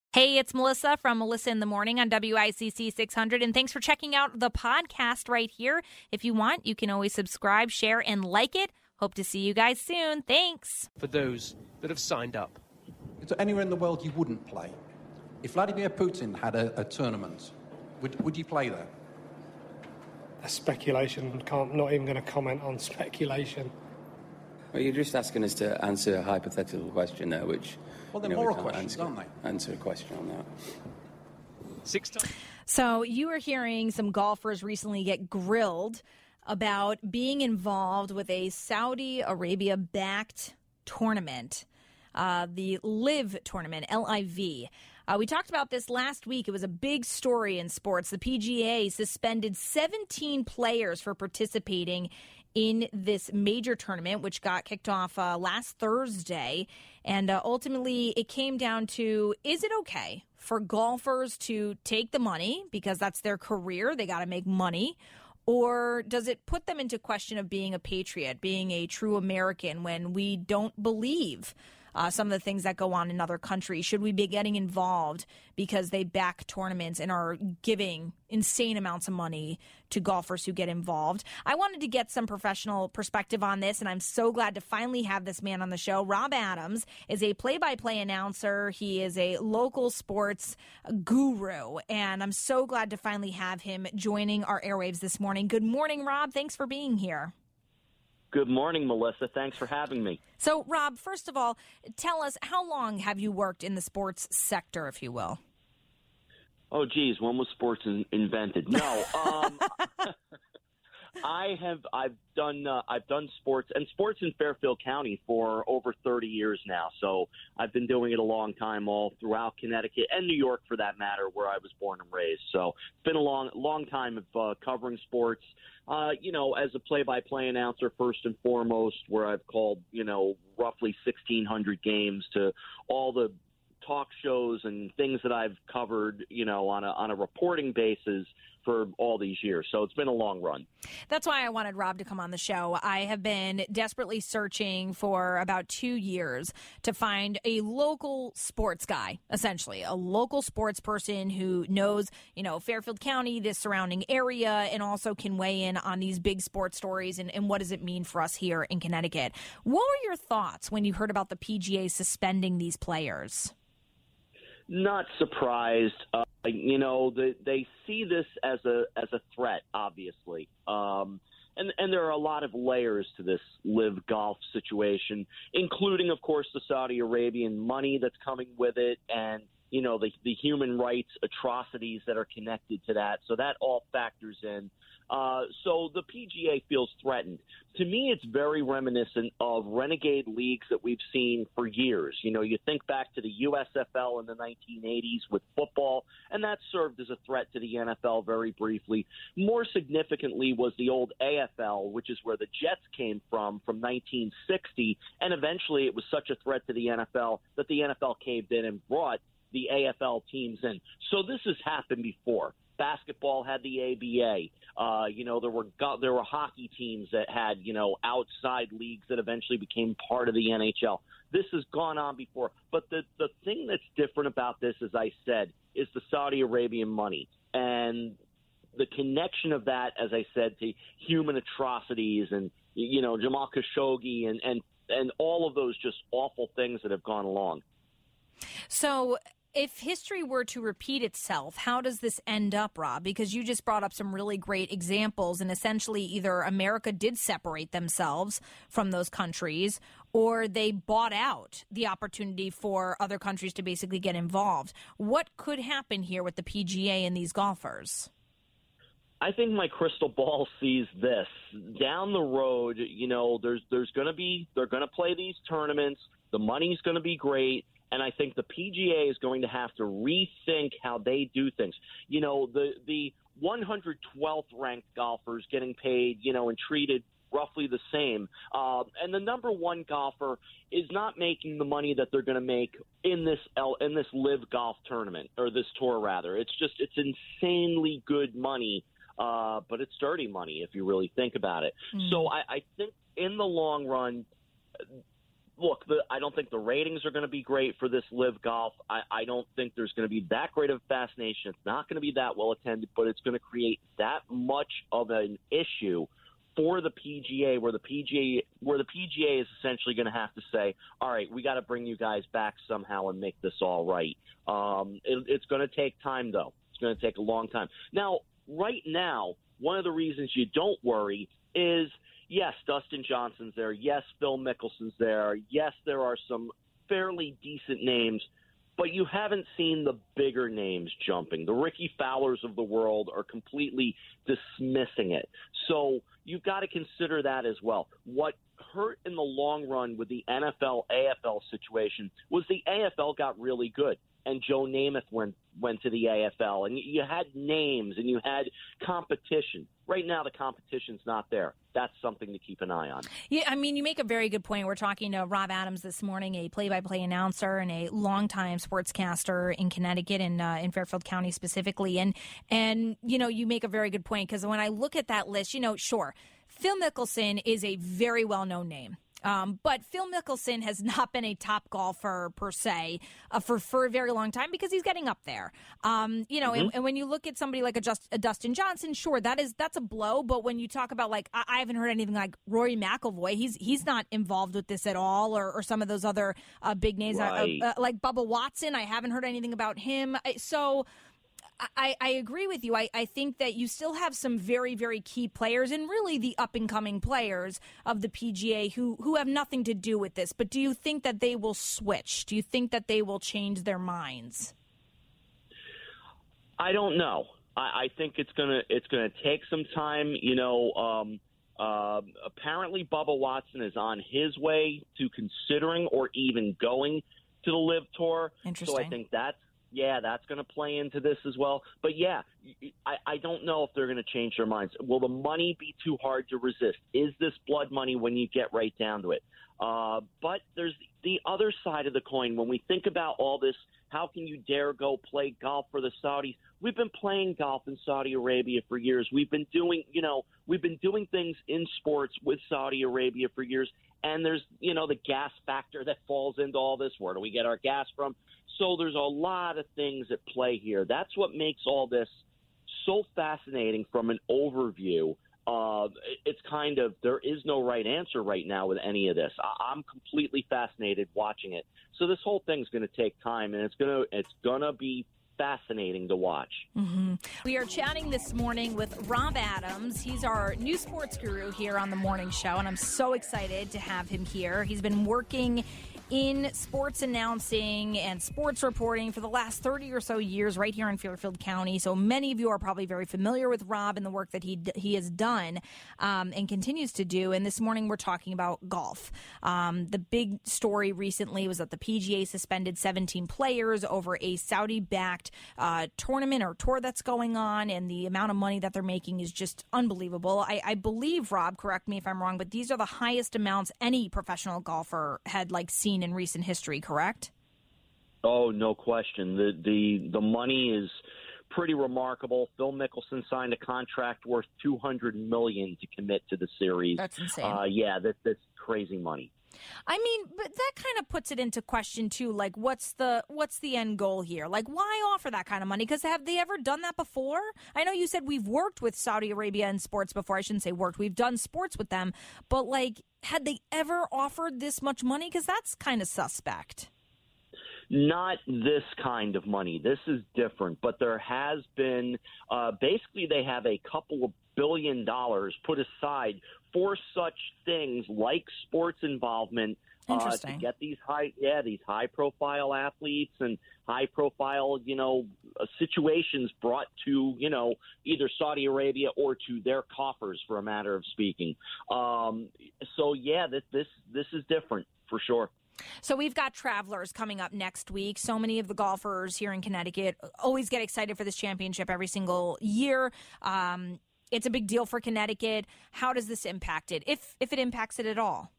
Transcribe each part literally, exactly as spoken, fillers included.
Hey, it's Melissa from Melissa in the Morning on W I C C six hundred, and thanks for checking out the podcast right here. If you want, you can always subscribe, share, and like it. Hope to see you guys soon. Thanks. For those that have signed up. Is there anywhere in the world you wouldn't play? If Vladimir Putin had a, a tournament, would, would you play there? That's speculation. I'm not even going to comment on speculation. Well, you're just asking us to answer a hypothetical question there, which... Well, they're you know, moral we can't questions, answer, aren't they? Answer a question on that. Six times. So you were hearing some golfers recently get grilled about being involved with a Saudi Arabia-backed tournament, uh, the LIV tournament, L I V. Uh, we talked about this last week. It was a big story in sports. The P G A suspended seventeen players for participating in this major tournament, which got kicked off uh, last Thursday. And uh, ultimately, it came down to, is it okay for golfers to take the money because that's their career? They got to make money. Or does it put them into question of being a patriot, being a true American when we don't believe Uh, some of the things that go on in other countries? Should we be getting involved because they back tournaments and are giving insane amounts of money to golfers who get involved? I wanted to get some professional perspective on this, and I'm so glad to finally have this man on the show. Rob Adams is a play-by-play announcer. He is a local sports guru, and I'm so glad to finally have him joining our airwaves this morning. Good morning, Rob. Thanks for being here. Good morning, Melissa. Thanks for having me. So, Rob, first of all, tell us, how long have you worked in the sports sector, if you will? Oh, geez, when was sports in- invented? No, um, I have. I've done. Uh, I've done sports and sports in Fairfield County for over thirty years now. So I've been doing it a long time, all throughout Connecticut and New York, for that matter, where I was born and raised. So it's been a long, long time of uh, covering sports. Uh, you know, as a play-by-play announcer, first and foremost, where I've called, you know, roughly sixteen hundred games, to all the talk shows and things that I've covered, you know, on a on a reporting basis for all these years. So it's been a long run. That's why I wanted Rob to come on the show. I have been desperately searching for about two years to find a local sports guy, essentially, a local sports person who knows, you know, Fairfield County, the surrounding area, and also can weigh in on these big sports stories and, and what does it mean for us here in Connecticut. What were your thoughts when you heard about the P G A suspending these players? Not surprised. Uh, you know, the, they see this as a as a threat, obviously. Um, and, and there are a lot of layers to this LIV Golf situation, including, of course, the Saudi Arabian money that's coming with it and, you know, the, the human rights atrocities that are connected to that. So that all factors in. Uh, so the P G A feels threatened. To me, it's very reminiscent of renegade leagues that we've seen for years. You know, you think back to the U S F L in the nineteen eighties with football, and that served as a threat to the N F L very briefly. More significantly was the old A F L, which is where the Jets came from, from nineteen sixty, and eventually it was such a threat to the N F L that the N F L caved in and brought the A F L teams in. So this has happened before. Basketball had the A B A. Uh, you know, there were there were hockey teams that had, you know, outside leagues that eventually became part of the N H L. This has gone on before. But the, the thing that's different about this, as I said, is the Saudi Arabian money. And the connection of that, as I said, to human atrocities and, you know, Jamal Khashoggi and, and, and all of those just awful things that have gone along. So if history were to repeat itself, how does this end up, Rob? Because you just brought up some really great examples, and essentially either America did separate themselves from those countries or they bought out the opportunity for other countries to basically get involved. What could happen here with the P G A and these golfers? I think my crystal ball sees this. Down the road, you know, there's there's going to be – they're going to play these tournaments. The money's going to be great. And I think the P G A is going to have to rethink how they do things. You know, the the one hundred twelfth ranked golfers getting paid, you know, and treated roughly the same. Uh, and the number one golfer is not making the money that they're going to make in this L, in this LIV Golf tournament, or this tour, rather. It's just it's insanely good money, uh, but it's dirty money if you really think about it. Mm. So I, I think in the long run, look, the, I don't think the ratings are going to be great for this Live Golf. I, I don't think there's going to be that great of fascination. It's not going to be that well attended, but it's going to create that much of an issue for the P G A, where the P G A, where the P G A is essentially going to have to say, all right, we got to bring you guys back somehow and make this all right. Um, it, it's going to take time, though. It's going to take a long time. Now, right now, one of the reasons you don't worry is, yes, Dustin Johnson's there. Yes, Phil Mickelson's there. Yes, there are some fairly decent names, but you haven't seen the bigger names jumping. The Ricky Fowlers of the world are completely dismissing it. So you've got to consider that as well. What hurt in the long run with the N F L A F L situation was the A F L got really good, and Joe Namath went went to the A F L, and you had names and you had competition. Right now, the competition's not there. That's something to keep an eye on. Yeah, I mean, you make a very good point. We're talking to Rob Adams this morning, a play-by-play announcer and a longtime sportscaster in Connecticut and uh, in Fairfield County specifically. And, and you know, you make a very good point, because when I look at that list, you know, sure, Phil Mickelson is a very well-known name. Um, but Phil Mickelson has not been a top golfer per se uh, for, for a very long time, because he's getting up there. Um, you know, mm-hmm. and, and when you look at somebody like a, Just, a Dustin Johnson, sure, that is that's a blow. But when you talk about, like, I, I haven't heard anything like Rory McIlroy, he's he's not involved with this at all, or, or some of those other uh, big names right. uh, uh, like Bubba Watson. I haven't heard anything about him. So. I, I agree with you. I, I think that you still have some very, very key players, and really the up-and-coming players of the P G A who, who have nothing to do with this. But do you think that they will switch? Do you think that they will change their minds? I don't know. I, I think it's gonna it's gonna take some time. You know, um, uh, apparently Bubba Watson is on his way to considering or even going to the Live Tour. Interesting. So I think that's. Yeah, that's going to play into this as well. But, yeah, I, I don't know if they're going to change their minds. Will the money be too hard to resist? Is this blood money when you get right down to it? Uh, but there's the other side of the coin. When we think about all this, how can you dare go play golf for the Saudis? We've been playing golf in Saudi Arabia for years. We've been doing, you know, we've been doing things in sports with Saudi Arabia for years. And there's, you know, the gas factor that falls into all this. Where do we get our gas from? So there's a lot of things at play here. That's what makes all this so fascinating from an overview. Uh, it's kind of, there is no right answer right now with any of this. I'm completely fascinated watching it. So this whole thing's going to take time, and it's going to it's going to be fascinating to watch. Mm-hmm. We are chatting this morning with Rob Adams. He's our new sports guru here on the morning show, and I'm so excited to have him here. He's been working in sports announcing and sports reporting for the last thirty or so years right here in Fairfield County. So many of you are probably very familiar with Rob and the work that he he has done um, and continues to do. And this morning we're talking about golf. Um, the big story recently was that the P G A suspended seventeen players over a Saudi-backed uh, tournament or tour that's going on, and the amount of money that they're making is just unbelievable. I, I believe, Rob, correct me if I'm wrong, but these are the highest amounts any professional golfer had like seen in recent history, correct? Oh, no question. The the the money is pretty remarkable. Phil Mickelson signed a contract worth two hundred million dollars to commit to the series. That's insane. Uh, yeah, that, that's crazy money. I mean, but that kind of puts it into question too. Like, what's the what's the end goal here? Like, why offer that kind of money? Because have they ever done that before? I know you said we've worked with Saudi Arabia in sports before. I shouldn't say worked. We've done sports with them, but like, had they ever offered this much money? Because that's kind of suspect. Not this kind of money. This is different. But there has been uh, basically they have a couple of billion dollars put aside for such things like sports involvement uh, to get these high, yeah, these high profile athletes and high profile, you know, uh, situations brought to, you know, either Saudi Arabia or to their coffers, for a matter of speaking. Um, so yeah, this this this is different for sure. So we've got Travelers coming up next week. So many of the golfers here in Connecticut always get excited for this championship every single year. Um, it's a big deal for Connecticut. How does this impact it, if if it impacts it at all?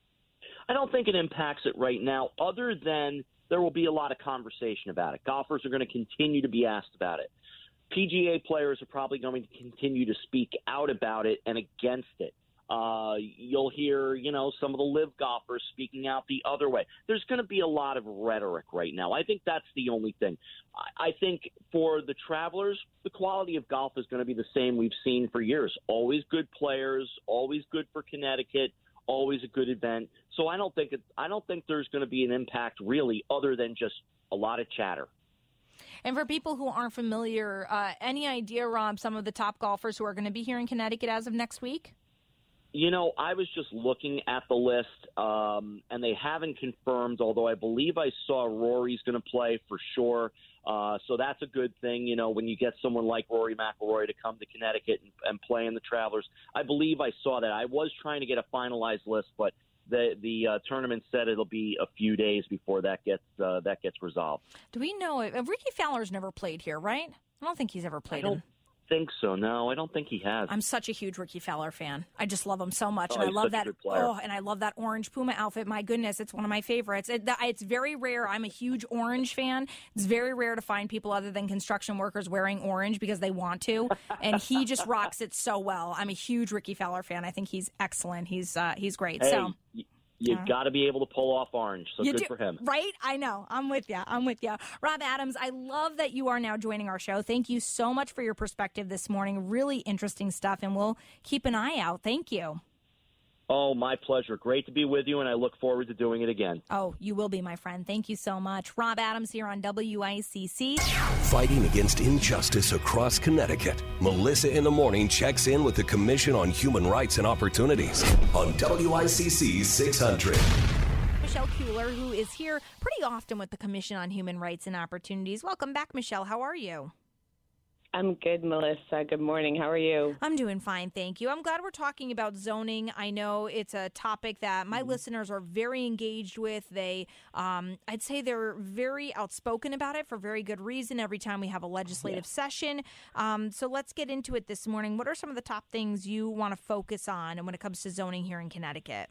I don't think it impacts it right now, other than there will be a lot of conversation about it. Golfers are going to continue to be asked about it. P G A players are probably going to continue to speak out about it and against it. Uh, you'll hear, you know, some of the live golfers speaking out the other way. There's going to be a lot of rhetoric right now. I think that's the only thing. I, I think for the Travelers, the quality of golf is going to be the same we've seen for years. Always good players, always good for Connecticut, always a good event. So I don't think it, I don't think there's going to be an impact really other than just a lot of chatter. And for people who aren't familiar, uh, any idea, Rob, some of the top golfers who are going to be here in Connecticut as of next week? You know, I was just looking at the list, um, and they haven't confirmed, although I believe I saw Rory's going to play for sure. Uh, so that's a good thing, you know, when you get someone like Rory McIlroy to come to Connecticut and, and play in the Travelers. I believe I saw that. I was trying to get a finalized list, but the the uh, tournament said it'll be a few days before that gets uh, that gets resolved. Do we know? Uh, Ricky Fowler's never played here, right? I don't think he's ever played I don't him. think so. No, I don't think he has. I'm such a huge Ricky Fowler fan. I just love him so much, Oh, and I he's love such a that. good player. Oh, and I love that orange Puma outfit. My goodness, it's one of my favorites. It, that, it's very rare. I'm a huge orange fan. It's very rare to find people other than construction workers wearing orange because they want to, and he just rocks it so well. I'm a huge Ricky Fowler fan. I think he's excellent. He's uh, he's great. Hey, so. y- You Yeah. got to be able to pull off orange, so You good do, for him. Right? I know. I'm with you. I'm with you. Rob Adams, I love that you are now joining our show. Thank you so much for your perspective this morning. Really interesting stuff, and we'll keep an eye out. Thank you. Oh, my pleasure. Great to be with you, and I look forward to doing it again. Oh, you will be, my friend. Thank you so much. Rob Adams here on W I C C. Fighting against injustice across Connecticut. Melissa in the Morning checks in with the Commission on Human Rights and Opportunities on W I C C six hundred. Michelle Kuehler, who is here pretty often with the Commission on Human Rights and Opportunities. Welcome back, Michelle. How are you? I'm good, Melissa. Good morning. How are you? I'm doing fine, thank you. I'm glad we're talking about zoning. I know it's a topic that my mm-hmm. listeners are very engaged with. They, um, I'd say they're very outspoken about it for very good reason every time we have a legislative yeah. session. Um, so let's get into it this morning. What are some of the top things you want to focus on when it comes to zoning here in Connecticut?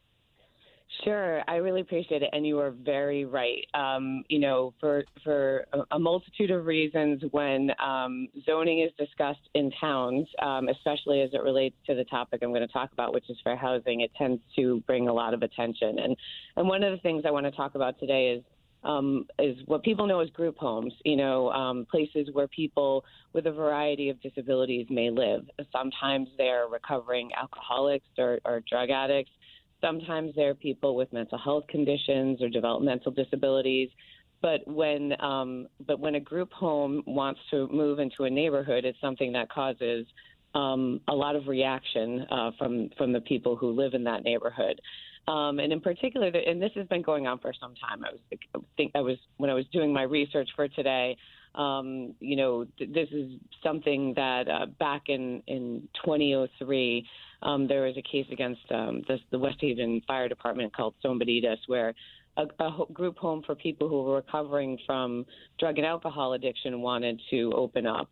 Sure. I really appreciate it. And you are very right. Um, you know, for for a multitude of reasons, when um, zoning is discussed in towns, um, especially as it relates to the topic I'm going to talk about, which is fair housing, it tends to bring a lot of attention. And, and one of the things I want to talk about today is Um, is what people know as group homes, you know, um, places where people with a variety of disabilities may live. Sometimes they're recovering alcoholics or, or drug addicts. Sometimes they're people with mental health conditions or developmental disabilities. But when um, but when a group home wants to move into a neighborhood, it's something that causes um, a lot of reaction uh, from from the people who live in that neighborhood. Um, and in particular, and this has been going on for some time. I was I think I was when I was doing my research for today. Um, you know, th- this is something that uh, back in, in twenty oh three, um, there was a case against um, the, the West Haven Fire Department called Son Benitez, where a, a ho- group home for people who were recovering from drug and alcohol addiction wanted to open up.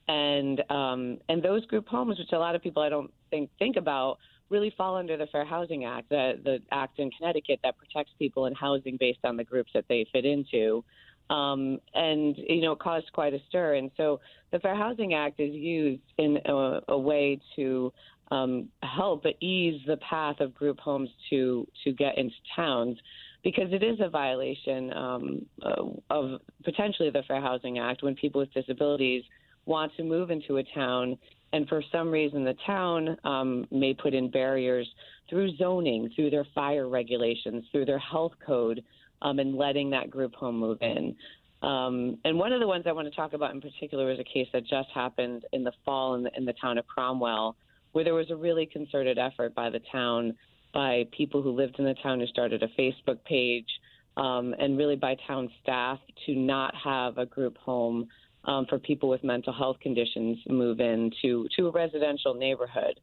And um, and those group homes, which a lot of people I don't think think about, really fall under the Fair Housing Act, the, the act in Connecticut that protects people in housing based on the groups that they fit into. Um, and, you know, caused quite a stir. And so the Fair Housing Act is used in a, a way to um, help ease the path of group homes to, to get into towns, because it is a violation um, uh, of potentially the Fair Housing Act when people with disabilities want to move into a town, and for some reason the town um, may put in barriers through zoning, through their fire regulations, through their health code, um, and letting that group home move in. Um, and one of the ones I want to talk about in particular is a case that just happened in the fall in the, in the town of Cromwell, where there was a really concerted effort by the town, by people who lived in the town who started a Facebook page, um, and really by town staff to not have a group home Um, for people with mental health conditions move in to, to a residential neighborhood.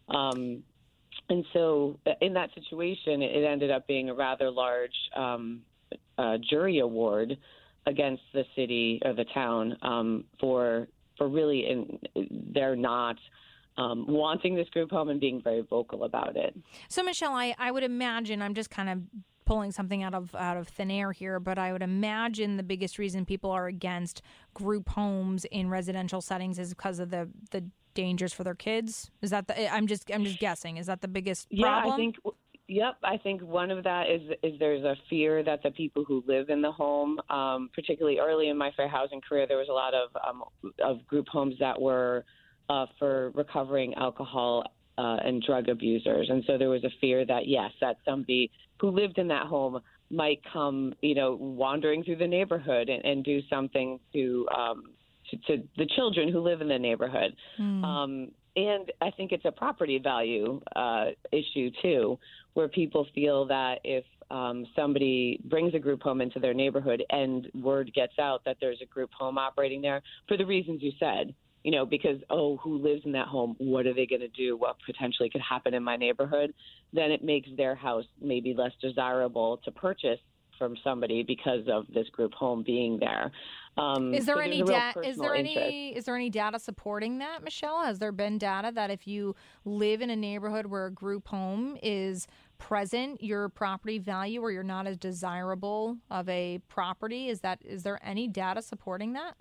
Um, and so in that situation, it ended up being a rather large um, uh, jury award against the city or the town um, for for really in, they're not um, wanting this group home and being very vocal about it. So, Michelle, I, I would imagine, I'm just kind of pulling something out of out of thin air here, but I would imagine the biggest reason people are against group homes in residential settings is because of the the dangers for their kids. Is that the? I'm just I'm just guessing. Is that the biggest problem? Yeah, I think. Yep, I think one of that is is there's a fear that the people who live in the home, um, particularly early in my fair housing career, there was a lot of um, of group homes that were uh, for recovering alcohol uh, and drug abusers, and so there was a fear that yes, that somebody who lived in that home might come, you know, wandering through the neighborhood and, and do something to, um, to to the children who live in the neighborhood. Mm. Um, and I think it's a property value uh, issue too, where people feel that if um, somebody brings a group home into their neighborhood and word gets out that there's a group home operating there, for the reasons you said, you know, because, oh, who lives in that home? What are they going to do? What potentially could happen in my neighborhood? Then it makes their house maybe less desirable to purchase from somebody because of this group home being there. Um, is there so any data? Is there interest. any? Is there any data supporting that, Michelle? Has there been data that if you live in a neighborhood where a group home is present, your property value or you're not as desirable of a property? Is that? Is there any data supporting that?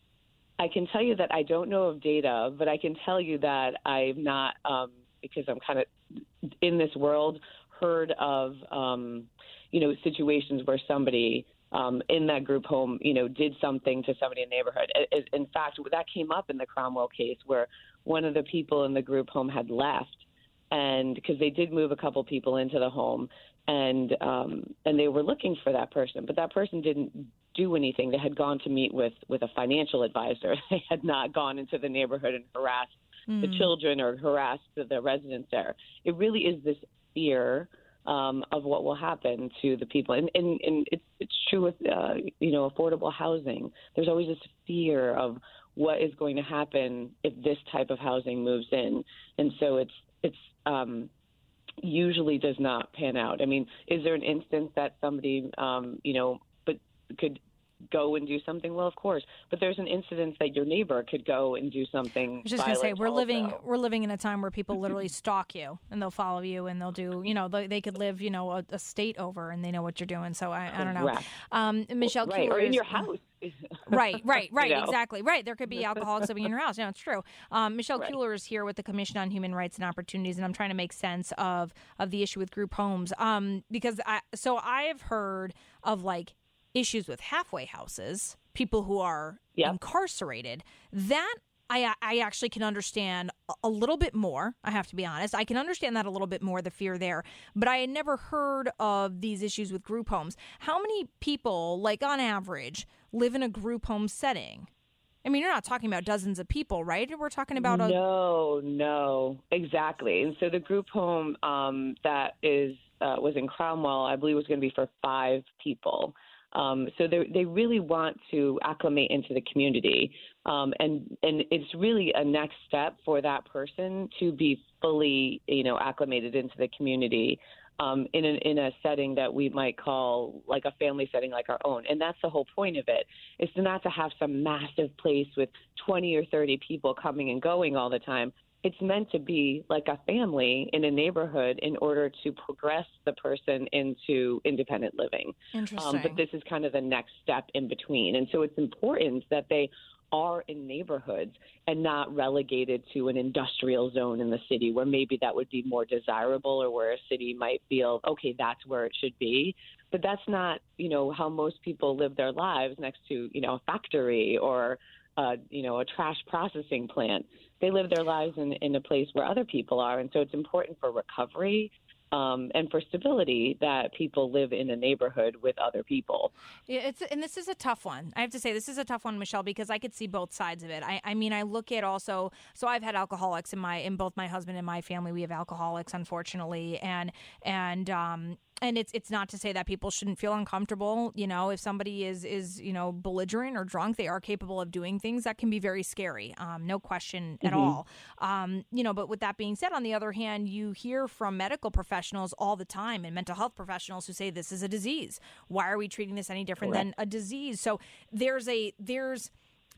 I can tell you that I don't know of data, but I can tell you that I've not, um, because I'm kind of in this world, heard of, um, you know, situations where somebody um, in that group home, you know, did something to somebody in the neighborhood. In fact, that came up in the Cromwell case where one of the people in the group home had left, and because they did move a couple people into the home, and um, and they were looking for that person, but that person didn't do anything. They had gone to meet with, with a financial advisor. They had not gone into the neighborhood and harassed mm. the children or harassed the, the residents there. It really is this fear um, of what will happen to the people. And, and, and it's, it's true with, uh, you know, affordable housing. There's always this fear of what is going to happen if this type of housing moves in. And so it's, it's, um, usually does not pan out. I mean, is there an instance that somebody, um, you know, but could go and do something? Well, of course, but there's an incident that your neighbor could go and do something. I was just going to say, we're also. living we're living in a time where people literally stalk you and they'll follow you and they'll do, you know, they, they could live, you know, a, a state over and they know what you're doing. So I, I don't know. Um, Michelle right, Kuehler or in is, your house. right, right, right, you know? exactly. Right. There could be alcoholics living in your house. Yeah, it's true. Um, Michelle right. Kuehler is here with the Commission on Human Rights and Opportunities, and I'm trying to make sense of, of the issue with group homes. Um, because I, so I've heard of like issues with halfway houses, people who are yep. incarcerated. That I, I actually can understand a little bit more. I have to be honest. I can understand that a little bit more, the fear there. But I had never heard of these issues with group homes. How many people, like on average, live in a group home setting? I mean, you're not talking about dozens of people, right? We're talking about a... No, no, exactly. And so the group home um, that is uh, was in Cromwell, I believe was going to be for five people. Um, so they they really want to acclimate into the community, um, and and it's really a next step for that person to be fully, you know, acclimated into the community um, in a, in a setting that we might call like a family setting, like our own. And that's the whole point of it, is to not to have some massive place with twenty or thirty people coming and going all the time. It's meant to be like a family in a neighborhood in order to progress the person into independent living. Interesting. Um, but this is kind of the next step in between. And so it's important that they are in neighborhoods and not relegated to an industrial zone in the city where maybe that would be more desirable, or where a city might feel, okay, that's where it should be. But that's not, you know, how most people live their lives, next to, you know, a factory or, uh, you know, a trash processing plant. They live their lives in, in a place where other people are. And so it's important for recovery um, and for stability that people live in a neighborhood with other people. Yeah, it's and this is a tough one. I have to say this is a tough one, Michelle, because I could see both sides of it. I, I mean, I look at also, so I've had alcoholics in my, in both my husband and my family. We have alcoholics, unfortunately. And, and, um, And it's it's not to say that people shouldn't feel uncomfortable. You know, if somebody is, is you know, belligerent or drunk, they are capable of doing things that can be very scary. Um, no question at mm-hmm. all. Um, you know, but with that being said, on the other hand, you hear from medical professionals all the time and mental health professionals who say this is a disease. Why are we treating this any different Correct. than a disease? So there's a there's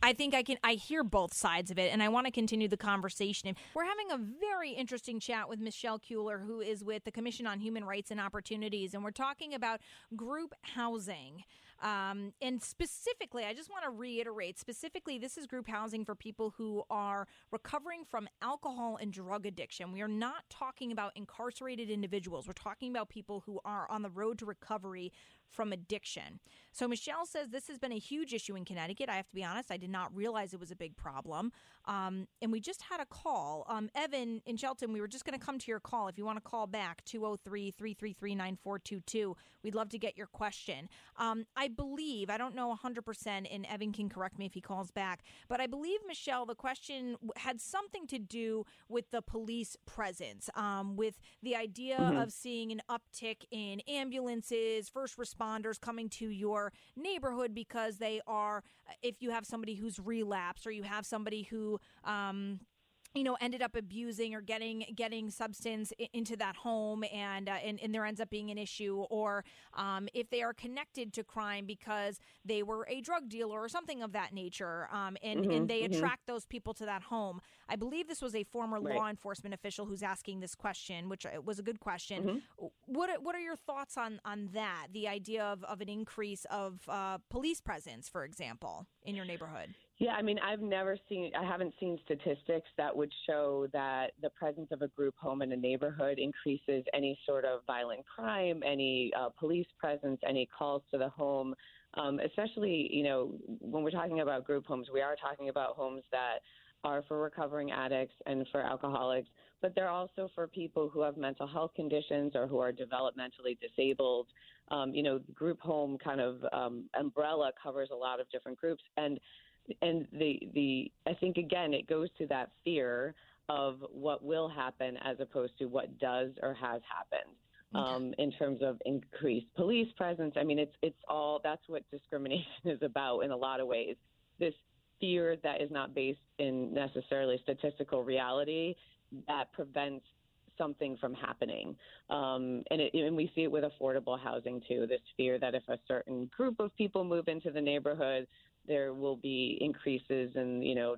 I think I can. I hear both sides of it, and I want to continue the conversation. We're having a very interesting chat with Michelle Kuehler, who is with the Commission on Human Rights and Opportunities, and we're talking about group housing. Um, and specifically, I just want to reiterate, specifically, this is group housing for people who are recovering from alcohol and drug addiction. We are not talking about incarcerated individuals. We're talking about people who are on the road to recovery from addiction. So Michelle says this has been a huge issue in Connecticut. I have to be honest, I did not realize it was a big problem. Um, and we just had a call. Um, Evan in Shelton, we were just going to come to your call. If you want to call back, two oh three, three three three, nine four two two. We'd love to get your question. Um, I believe, I don't know one hundred percent, and Evan can correct me if he calls back, but I believe, Michelle, the question had something to do with the police presence, um, with the idea mm-hmm. of seeing an uptick in ambulances, first responders coming to your neighborhood because they are, if you have somebody who's relapsed or you have somebody who um you know, ended up abusing or getting getting substance into that home, and, uh, and and there ends up being an issue, or um, if they are connected to crime because they were a drug dealer or something of that nature, um, and, mm-hmm, and they mm-hmm. attract those people to that home. I believe this was a former right. law enforcement official who's asking this question, which was a good question. Mm-hmm. What are, what are your thoughts on, on that, the idea of, of an increase of uh, police presence, for example, in your neighborhood? Yeah, I mean, I've never seen, I haven't seen statistics that would show that the presence of a group home in a neighborhood increases any sort of violent crime, any uh, police presence, any calls to the home. Um, especially, you know, when we're talking about group homes, we are talking about homes that are for recovering addicts and for alcoholics, but they're also for people who have mental health conditions or who are developmentally disabled. Um, you know, group home kind of um, umbrella covers a lot of different groups. And And the, the I think, again, it goes to that fear of what will happen as opposed to what does or has happened um, in terms of increased police presence. I mean, it's it's all that's what discrimination is about in a lot of ways. This fear that is not based in necessarily statistical reality that prevents something from happening. Um, and, it, and we see it with affordable housing, too, this fear that if a certain group of people move into the neighborhood, there will be increases in, you know,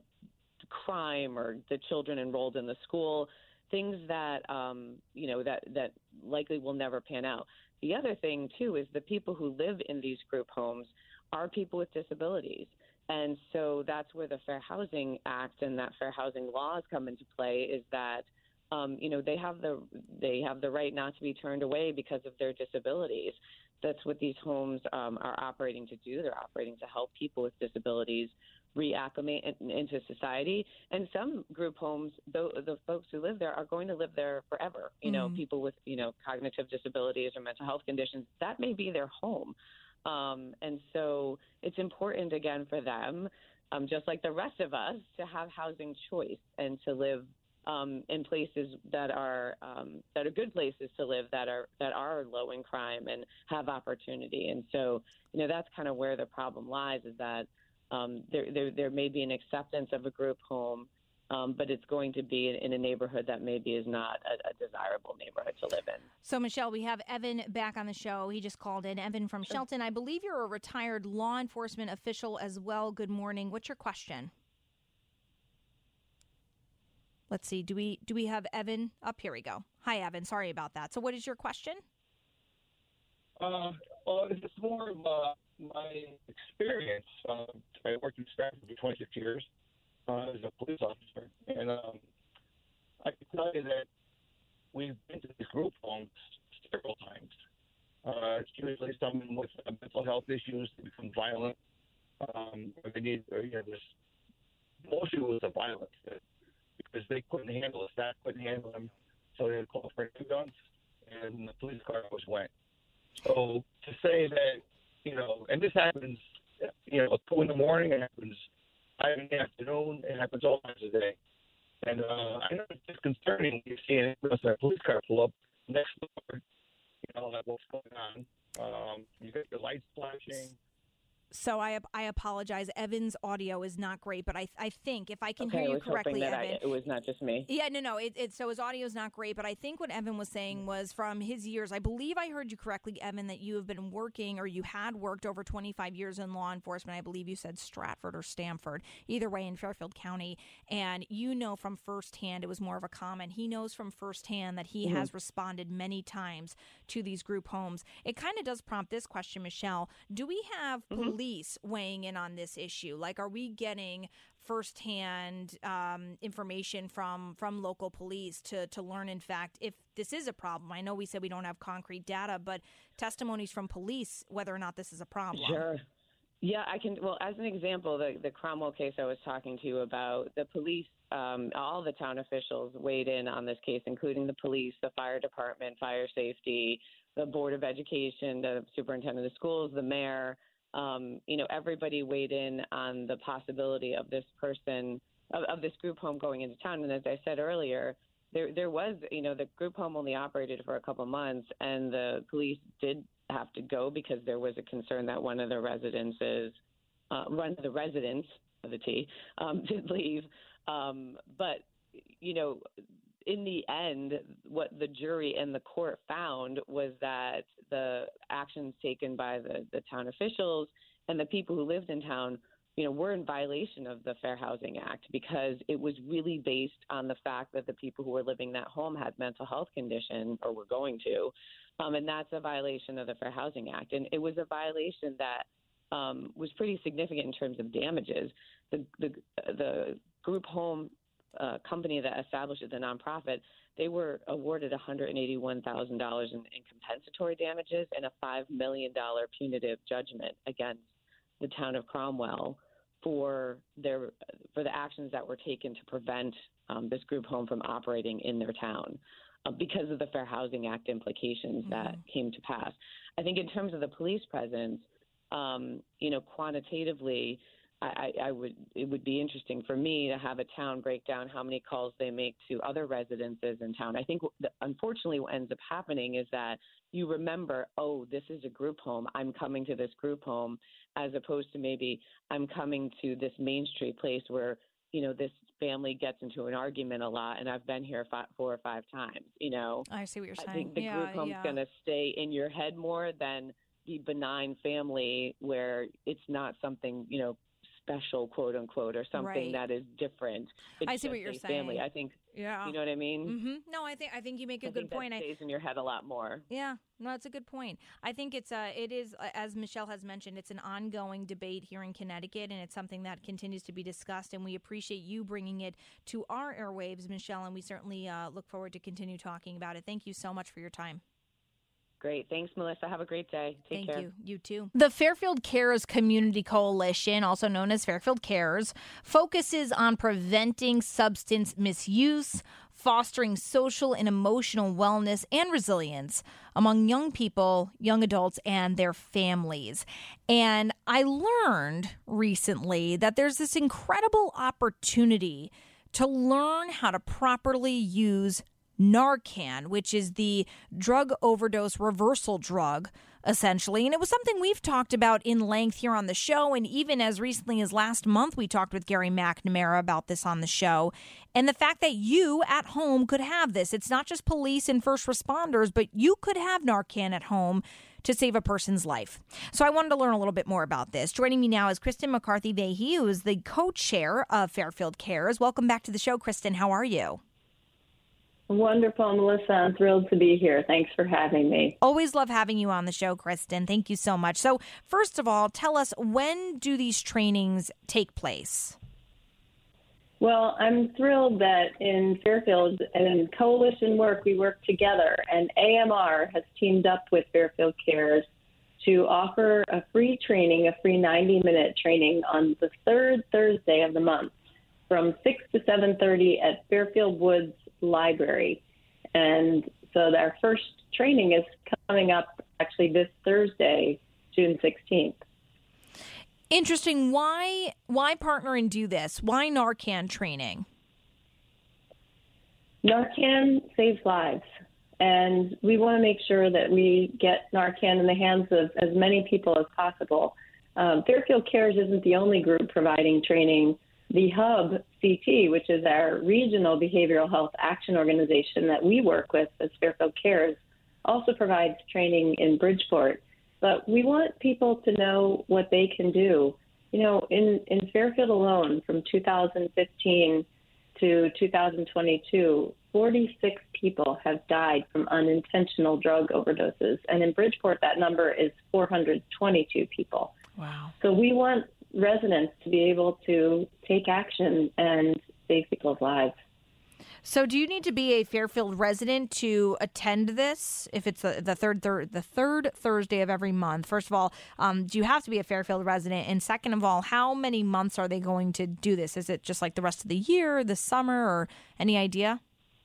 crime or the children enrolled in the school, things that, um, you know, that, that likely will never pan out. The other thing, too, is the people who live in these group homes are people with disabilities. And so that's where the Fair Housing Act and that fair housing laws come into play, is that, um, you know, they have the they have the right not to be turned away because of their disabilities. That's what these homes um, are operating to do. They're operating to help people with disabilities reacclimate in, into society. And some group homes, the, the folks who live there are going to live there forever. You mm-hmm. know, people with, you know, cognitive disabilities or mental health conditions, that may be their home. Um, and so it's important, again, for them, um, just like the rest of us, to have housing choice and to live Um, in places that are um, that are good places to live, that are that are low in crime and have opportunity. And so, you know, that's kind of where the problem lies, is that um, there, there there may be an acceptance of a group home, um, but it's going to be in, in a neighborhood that maybe is not a, a desirable neighborhood to live in. So, Michelle, we have Evan back on the show. He just called in. Evan from Sure. Shelton. I believe you're a retired law enforcement official as well. Good morning. What's your question? Let's see. Do we do we have Evan up? Here we go. Hi, Evan. Sorry about that. So what is your question? Uh, well, it's more of uh, my experience. Uh, I worked in Stratford for twenty-six years uh, as a police officer. And um, I can tell you that we've been to these group homes several times. Uh, it's usually someone with uh, mental health issues that become violent. Um, or they need, or, you know, there's mostly it was the violence that, because they couldn't handle it. Staff couldn't handle them, so they would call for ambulance, and the police car always went. So to say that, you know, and this happens, you know, two in the morning, it happens five in the afternoon, it happens all times of the day. And uh, I know it's disconcerting you're seeing a police car pull up next door, you know, like what's going on. Um, you got your lights flashing. So I I apologize. Evan's audio is not great, but I I think if I can okay, hear I you was correctly, hoping that Evan. I, it was not just me. Yeah, no, no. It, it so his audio is not great, but I think what Evan was saying was from his years. I believe I heard you correctly, Evan, that you have been working or you had worked over twenty-five years in law enforcement. I believe you said Stratford or Stamford, either way in Fairfield County, and you know from firsthand. It was more of a comment. He knows from firsthand that he mm-hmm. has responded many times to these group homes. It kind of does prompt this question, Michelle. Do we have mm-hmm. police weighing in on this issue? Like, are we getting firsthand um, information from from local police to to learn, in fact, if this is a problem? I know we said we don't have concrete data, but testimonies from police, whether or not this is a problem. Sure. Yeah, I can. Well, as an example, the, the Cromwell case I was talking to you about, the police, um, all the town officials weighed in on this case, including the police, the fire department, fire safety, the Board of Education, the superintendent of schools, the mayor. Um, you know, everybody weighed in on the possibility of this person, of, of this group home going into town. And as I said earlier, there there was, you know, the group home only operated for a couple months, and the police did have to go because there was a concern that one of the residences, uh, one of the residents of the T, um, did leave. Um, but, you know, in the end, what the jury and the court found was that the actions taken by the, the town officials and the people who lived in town, you know, were in violation of the Fair Housing Act, because it was really based on the fact that the people who were living in that home had mental health condition or were going to. Um, and that's a violation of the Fair Housing Act. And it was a violation that um, was pretty significant in terms of damages. The, the, the group home Uh, company that established it, the nonprofit, they were awarded one hundred eighty-one thousand dollars in, in compensatory damages and a five million dollars punitive judgment against the town of Cromwell for their for the actions that were taken to prevent um, this group home from operating in their town uh, because of the Fair Housing Act implications mm-hmm. that came to pass. I think in terms of the police presence, um, you know, quantitatively, I, I would. It would be interesting for me to have a town break down how many calls they make to other residences in town. I think, unfortunately, what ends up happening is that you remember, oh, this is a group home. I'm coming to this group home, as opposed to maybe I'm coming to this Main Street place where, you know, this family gets into an argument a lot, and I've been here five, four or five times. You know, I see what you're saying. I think the yeah, group home's yeah. going to stay in your head more than the benign family where it's not something, you know, special, quote unquote, or something right. that is different. It's I see what you're saying. Family. I think, yeah. you know what I mean? Mm-hmm. No, I think I think you make a I good think point. That stays in your head a lot more. Yeah, no, that's a good point. I think it's uh, it is, as Michelle has mentioned, it's an ongoing debate here in Connecticut, and it's something that continues to be discussed, and we appreciate you bringing it to our airwaves, Michelle, and we certainly uh, look forward to continue talking about it. Thank you so much for your time. Great. Thanks, Melissa. Have a great day. Take Thank care. you. You too. The Fairfield Cares Community Coalition, also known as Fairfield Cares, focuses on preventing substance misuse, fostering social and emotional wellness and resilience among young people, young adults, and their families. And I learned recently that there's this incredible opportunity to learn how to properly use Narcan, which is the drug overdose reversal drug, essentially. And it was something we've talked about in length here on the show. And even as recently as last month, we talked with Gary McNamara about this on the show. And the fact that you at home could have this. It's not just police and first responders, but you could have Narcan at home to save a person's life. So I wanted to learn a little bit more about this. Joining me now is Kristen McCarthy-Vahey, who is the co-chair of Fairfield Cares. Welcome back to the show, Kristen. How are you? Wonderful, Melissa. I'm thrilled to be here. Thanks for having me. Always love having you on the show, Kristen. Thank you so much. So first of all, tell us, when do these trainings take place? Well, I'm thrilled that in Fairfield and in coalition work, we work together, and A M R has teamed up with Fairfield Cares to offer a free training, a free ninety-minute training on the third Thursday of the month from six to seven thirty at Fairfield Woods Library. And so our first training is coming up actually this Thursday, June sixteenth. Interesting. Why why partner and do this? Why Narcan training? Narcan saves lives, and we want to make sure that we get Narcan in the hands of as many people as possible. Um, Fairfield Cares isn't the only group providing training. The Hub C T, which is our regional behavioral health action organization that we work with as Fairfield Cares, also provides training in Bridgeport. But we want people to know what they can do. You know, in, in Fairfield alone, from two thousand fifteen to two thousand twenty-two, forty-six people have died from unintentional drug overdoses. And in Bridgeport, that number is four hundred twenty-two people. Wow. So we want residents to be able to take action and save people's lives. So do you need to be a Fairfield resident to attend this? If it's the, the third thir- the third Thursday of every month, first of all, um, do you have to be a Fairfield resident? And second of all, how many months are they going to do this? Is it just like the rest of the year, the summer, or any idea?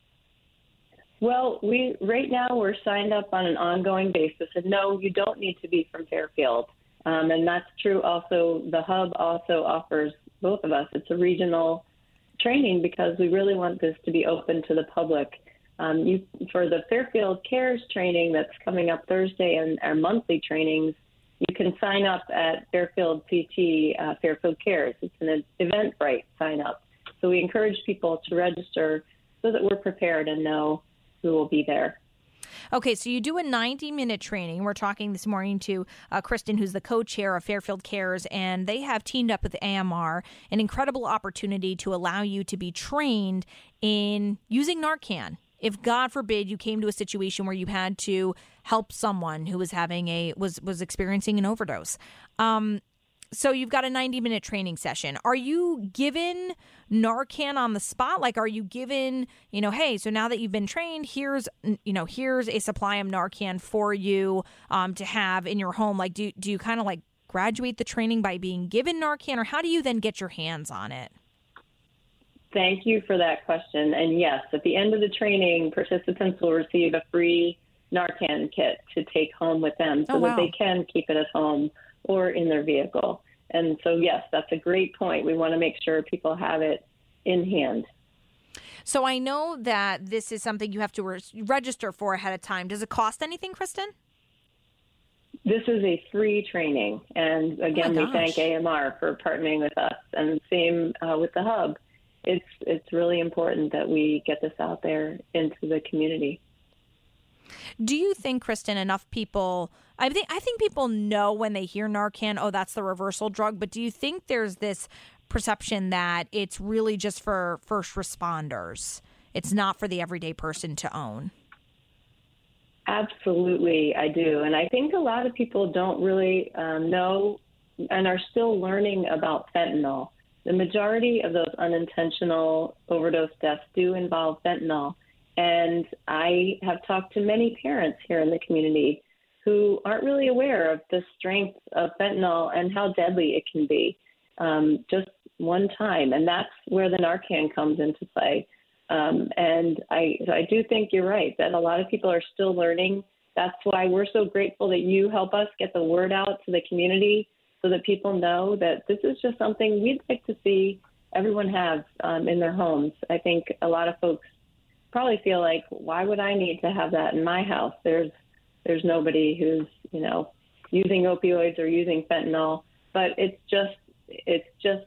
Well, we right now we're signed up on an ongoing basis. And no, you don't need to be from Fairfield. Um, and that's true also. The Hub also offers both of us. It's a regional training because we really want this to be open to the public. Um, you, for the Fairfield Cares training that's coming up Thursday and our monthly trainings, you can sign up at Fairfield C T, uh, Fairfield Cares. It's an Eventbrite sign up. So we encourage people to register so that we're prepared and know who will be there. Okay, so you do a ninety-minute training. We're talking this morning to uh, Kristen, who's the co-chair of Fairfield Cares, and they have teamed up with A M R, an incredible opportunity to allow you to be trained in using Narcan. If, God forbid, you came to a situation where you had to help someone who was having a was was experiencing an overdose. Um, so you've got a ninety-minute training session. Are you given Narcan on the spot? Like, are you given, you know, hey, so now that you've been trained, here's, you know, here's a supply of Narcan for you um, to have in your home? Like, do, do you kind of like graduate the training by being given Narcan, or how do you then get your hands on it? Thank you for that question. And yes, at the end of the training, participants will receive a free Narcan kit to take home with them so oh, wow. that they can keep it at home or in their vehicle. And so, yes, that's a great point. We want to make sure people have it in hand. So I know that this is something you have to re- register for ahead of time. Does it cost anything, Kristen? This is a free training. And again, oh we thank A M R for partnering with us. And same uh, with the Hub. It's it's really important that we get this out there into the community. Do you think, Kristen, enough people, I think I think people know when they hear Narcan, oh, that's the reversal drug, but do you think there's this perception that it's really just for first responders? It's not for the everyday person to own? Absolutely, I do. And I think a lot of people don't really um, know and are still learning about fentanyl. The majority of those unintentional overdose deaths do involve fentanyl. And I have talked to many parents here in the community who aren't really aware of the strength of fentanyl and how deadly it can be um, just one time. And that's where the Narcan comes into play. Um, and I, I do think you're right that a lot of people are still learning. That's why we're so grateful that you help us get the word out to the community so that people know that this is just something we'd like to see everyone have um, in their homes. I think a lot of folks probably feel like, why would I need to have that in my house? There's there's nobody who's, you know, using opioids or using fentanyl, but it's just it's just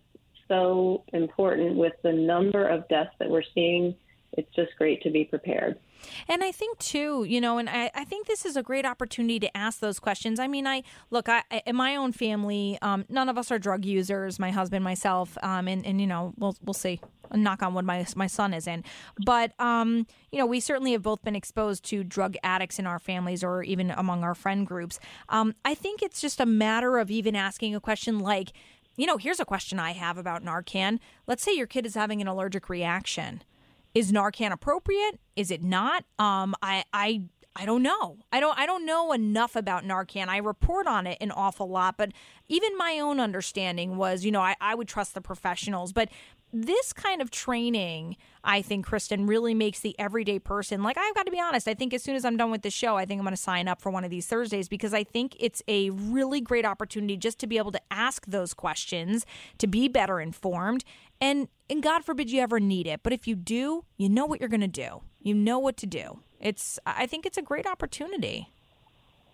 so important with the number of deaths that we're seeing. It's just great to be prepared. And I think, too, you know, and I, I think this is a great opportunity to ask those questions. I mean, I look, I, in my own family, um, none of us are drug users, my husband, myself, um, and, and, you know, we'll we'll see. Knock on wood, my my son isn't. But, um, you know, we certainly have both been exposed to drug addicts in our families or even among our friend groups. Um, I think it's just a matter of even asking a question like, you know, here's a question I have about Narcan. Let's say your kid is having an allergic reaction. Is Narcan appropriate? Is it not? Um, I, I, I don't know. I don't, I don't know enough about Narcan. I report on it an awful lot, but even my own understanding was, you know, I, I would trust the professionals. But this kind of training, I think, Kristen, really makes the everyday person, like, I've got to be honest, I think as soon as I'm done with this show, I think I'm going to sign up for one of these Thursdays because I think it's a really great opportunity just to be able to ask those questions, to be better informed, and, and God forbid you ever need it. But if you do, you know what you're going to do. You know what to do. It's, I think it's a great opportunity.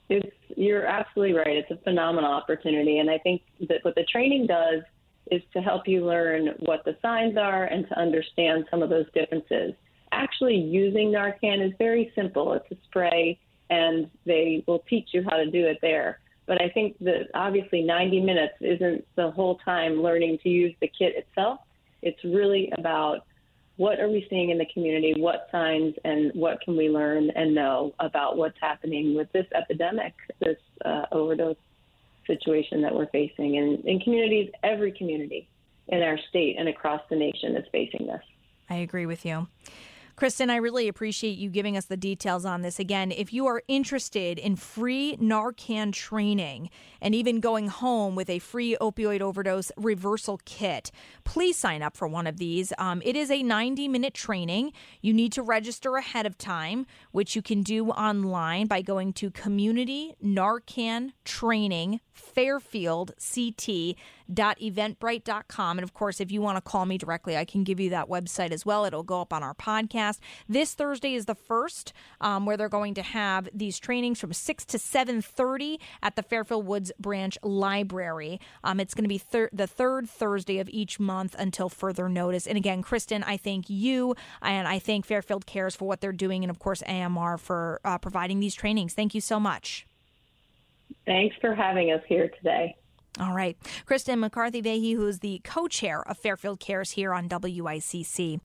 It's, you're absolutely right. It's a phenomenal opportunity. And I think that what the training does is to help you learn what the signs are and to understand some of those differences. Actually using Narcan is very simple. It's a spray, and they will teach you how to do it there. But I think that obviously ninety minutes isn't the whole time learning to use the kit itself. It's really about what are we seeing in the community, what signs, and what can we learn and know about what's happening with this epidemic, this uh, overdose situation that we're facing. And in communities, every community in our state and across the nation is facing this. I agree with you. Kristen, I really appreciate you giving us the details on this. Again, if you are interested in free Narcan training and even going home with a free opioid overdose reversal kit, please sign up for one of these. Um, it is a ninety-minute training. You need to register ahead of time, which you can do online by going to Community Narcan Training Fairfield C T dot eventbrite dot com. And of course, if you want to call me directly, I can give you that website as well. It'll go up on our podcast. This Thursday is the first um, where they're going to have these trainings from six to seven thirty at the Fairfield Woods Branch Library. Um, it's going to be thir- the third Thursday of each month until further notice. And again, Kristen, I thank you and I thank Fairfield Cares for what they're doing, and of course A M R for uh, providing these trainings. Thank you so much. Thanks for having us here today. All right. Kristen McCarthy-Vahey, who is the co-chair of Fairfield Cares here on W I C C.